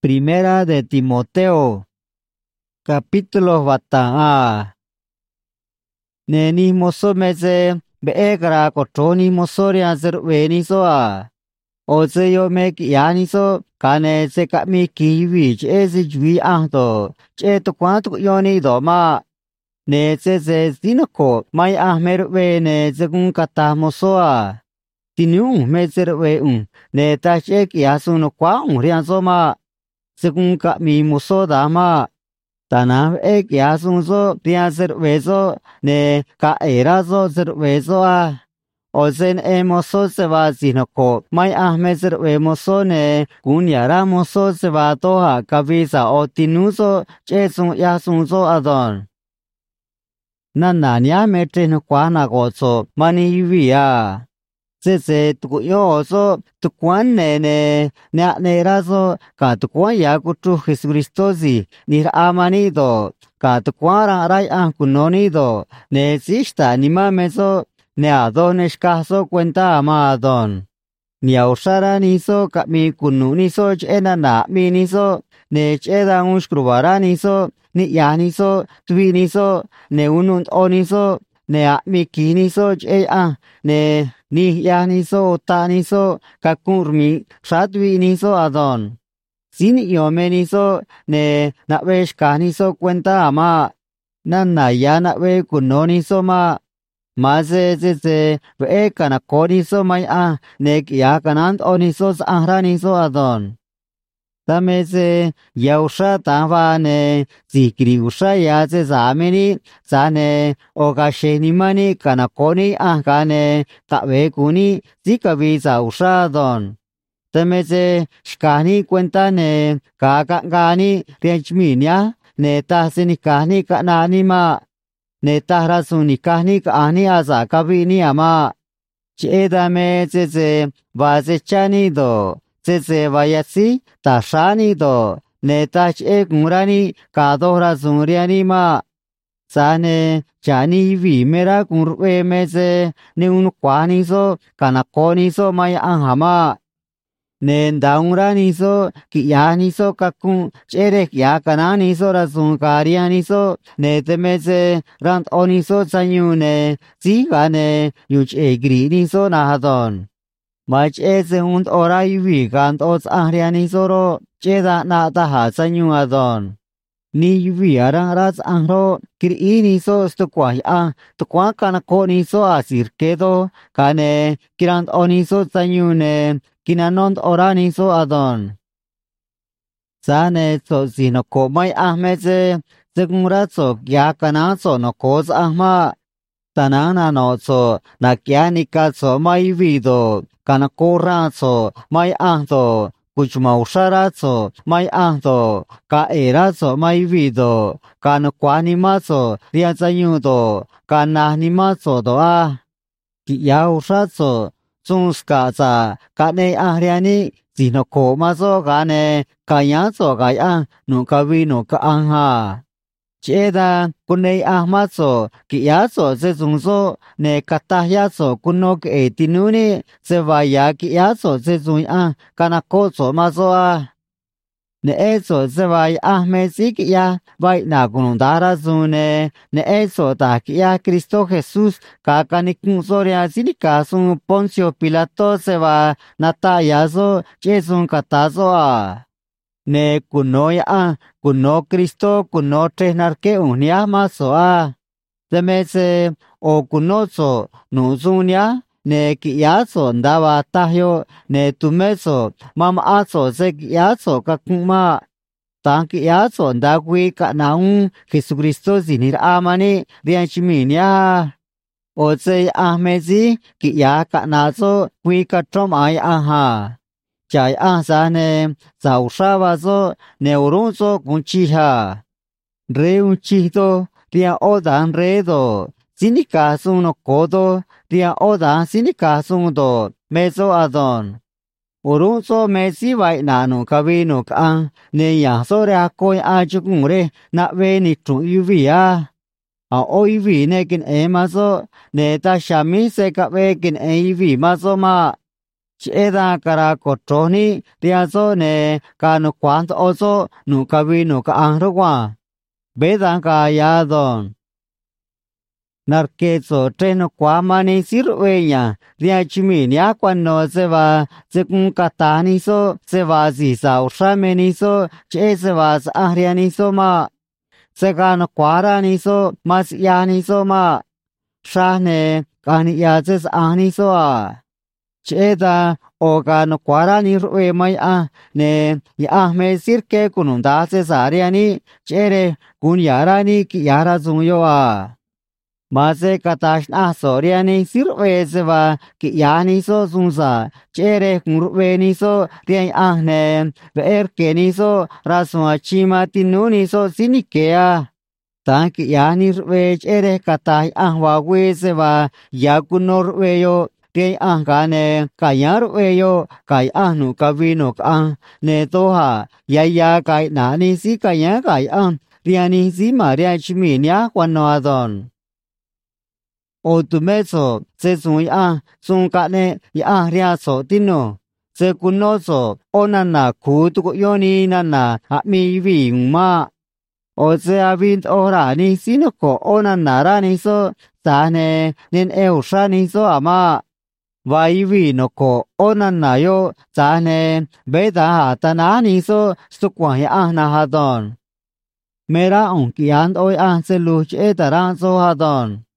Primera de Timoteo, capítulo batanga. Neni moso meze beekra kotroni moso ria zerweni so a. Oze yo mek yani so kane se kami kiwi che se jui ahto che to kwanto yoni do ma. Ne se zinoko mai ahmerwe ne zegun kata moso a. Tinu mezerwe ne ta che kiasu no kwa rian so ma. Según mi muso dama, tanam ya sunzo dia cervezo ne ka erazo cervezo a. Ozen moso se va sinoko, mai ahme cerve moso ne kunyara moso se va toha kabisa o tinuso chesun ya sunzo adon. Nananya mete no kwana gozo mani via. Se tu yo so tu kwan ne razo ka tu kwan ya kutu Jesucristo si ni amani do ka tu kwan rai an kunoni do ne sista ni mameso ne adones caso cuenta amadon ni ausara ni so ka mi kunu ni so chena na mi ni so ne cheda unskrubara ni so ni ya ni so tui ni so ne unun oni so ne a mi kini so che a ne ni ya ni so ta ni so kakurmi shatwi ni so adon sin yome ni so ne na vesh ka ni so cuenta ama na ya na ve kuno ni so ma maze ze ve kana ko ni so mai a ne ya kanan oni so ahra ni so adon tameze yausha tava ne zikri usha ya ze zameni zane ogasheni mani kana koni ahkane tabe kuni zikavi za usha don tameze shkani cuenta ne gani riachminia ne tasini kani kanani ma ne tahrasuni kani kani aza kabini ama chedame ze vazechani do se vayasi tashani do ne tach murani kadora zuriani ma sane chani vi mera kurwe meze ne un kwani so kanakoni so mai anhama ne daurani so kiyani so kakun chere ya kanani so razun kariani so ne temeze rant oni so sanyu ne zigane yuch egrini so nahadon Mach eze und ora iwi gant os ahriani soro cheda na taha sanyu adon. Ni iwi arang raz ahro kiri so stukwa ya tukwa kanako ni so asir kedo kane kirant oni so sanyu ne kinanont ora ni so adon. Sane so sinoko mai ahmeze zegunra so kya kana so no koz ahma. Tanana no so na kya nika so mai vido. Kana korazo mai ahdo kuchmausarazo mai ahdo ka erazo mai vido kana kwanimazo riazayudo kana nimazo do a kiyausrazo zunskaza kane ahriani zinoko mazo gane kayazo gaya nunca vino ka anja cheda kunei ahmazo kiyazo se zunzo ne katahyazo kunok etinuni se vaya kiyazo se zunya kanakozo mazo a ne eso se vaya ahmezi kiya vai na kunundara zune ne eso ta kiya Cristo Jesús kakanikun soria sinikasun Poncio Pilato se va natayazo chesun katazo a ne kunoya a kuno Cristo kuno trenarke unia maso a temese o kunozo nuzunia ne kiyazo ndava tahyo ne tumeso mama aso se kiyazo kakuma tan kiyazo ndagwi kanaun Jesucristo zinir amani rianchiminia oze ahmezi kiya kanazo kwi katrom ai aha Chai asane zaushabazo neuronzo kunchiha. Re unchito ria odan redo. Sinikasun no kodo ria odan sinikasun do mezo adon. Urunzo mesi vai nanu kabino ka ne ya sorea koi ajukure na veni tu yuvia. A oivi nekin emazo ne ta shami se ka vekin eivi mazo ma. chế ra cara cột trố ní ria số nè cả nó quán ô số nụ cà vi nụ cả ăn đâu qua bé ra cả ya don nار que so treno quá mani sirve nhà ria chimi nia quan no se va se kun kata ni so se va si sa usha me ni so che se va sa ahria ni so ma se ga no quá ni so mas ya ni so ma sha ne ka ni ya se sa ni so a che da o ga no quá ni ruwe mai a ne ya me sir ke kunun da se sa ria ni che re kun ya ra ni ki ya ra zung yo a mà sẽ cả ta à số riêng này xíu về sẽ và cái nhà này số dùng sa chế để cũng về này số riêng à nè về cái này số ra số chi mà tin nu này số xin kia ta cái nhà này về chế để cả ta à và về sẽ và nhà cũng nó về yo riêng à cái nè cái nhà về yo cái à nu cái vi nu cái nè to ha ya cái nà này xí cái nhà cái riêng này xí mà riêng chỉ mình nhá quan nó rồi ô tu mê sổ sẽ dùng dùng cả nè ria sổ tin nô sẽ cũng nó sổ ô nà cú tu có yoni nà mi vi mà ô sẽ vin ô ra ni xin nó có ô nà ra ni sổ ta nè nên eo sa ni sổ mà vai vi nó có ô nà yo ta nè bé ta ta na ni sổ su quang na ha don mera ông kian oi sẽ lu chế ta ra sổ ha don